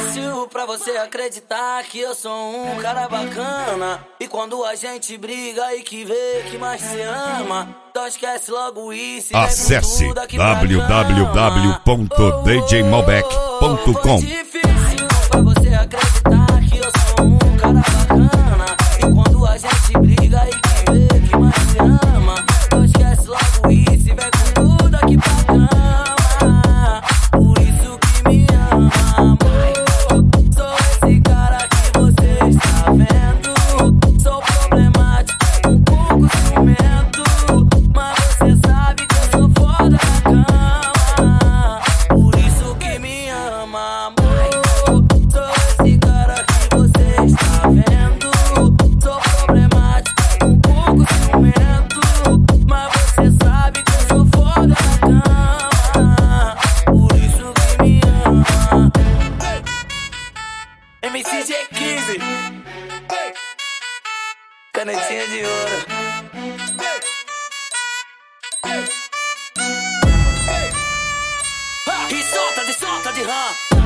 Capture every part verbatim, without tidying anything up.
difícil pra você acreditar que eu sou um cara bacana. E quando a gente briga e que vê que mais se ama, então esquece logo isso. Acesse w w w ponto d j malbec ponto com. Difícil pra você acreditar que eu sou um cara bacana. E quando a gente briga e que vê que mais se ama, então esquece logo isso e vem com tudo aqui pra cama. Por isso que me ama, amor. Sou esse cara que você está vendo. Sou problemático, um pouco ciumento, mas você sabe que eu sou foda na cama. Por isso que me ama, amor. Sou esse cara que você está vendo. Sou problemático, um pouco ciumento, mas você sabe que eu sou foda na cama. Por isso que me ama. M C G quinze, canetinha de ouro. E solta de solta de rã.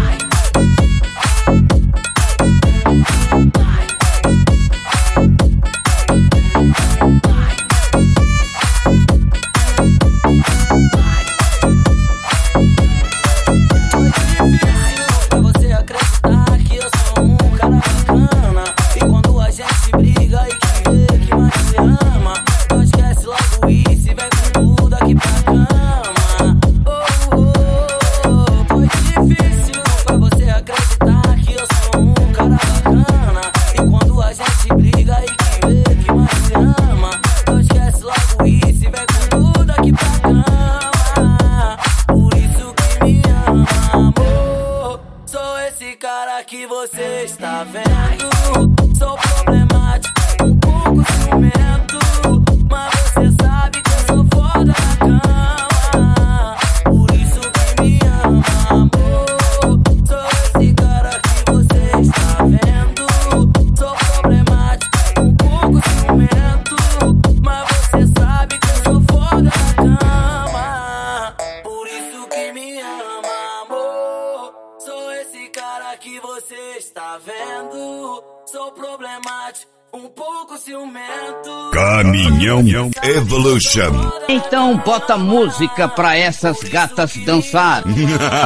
Pra você acreditar que eu sou um cara bacana. E quando a gente briga e que vê que mais se ama, então esquece logo isso e vem com tudo aqui pra cama. Oh, oh, oh. Foi difícil pra você acreditar que eu sou um cara bacana. E quando a gente briga e que vê que mais se ama, então esquece logo isso e vem com tudo aqui pra cama. Por isso que me ama, amor. Sou esse cara que você está vendo. Sou problemático, um pouco ciumento, mas você sabe que eu sou foda na cama. Por isso que me ama, amor. Sou esse cara que você está vendo. Sou problemático, um pouco ciumento, mas você sabe que eu sou foda na cama. Por isso que me ama, amor. Sou esse cara que você está vendo. Sou problemático, um pouco ciumento. Caminhão Evolution. Então bota música pra essas gatas dançar. Sou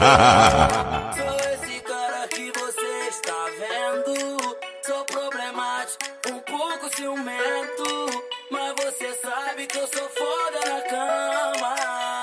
esse cara que você está vendo. Sou problemático, um pouco ciumento, mas você sabe que eu sou foda na cama.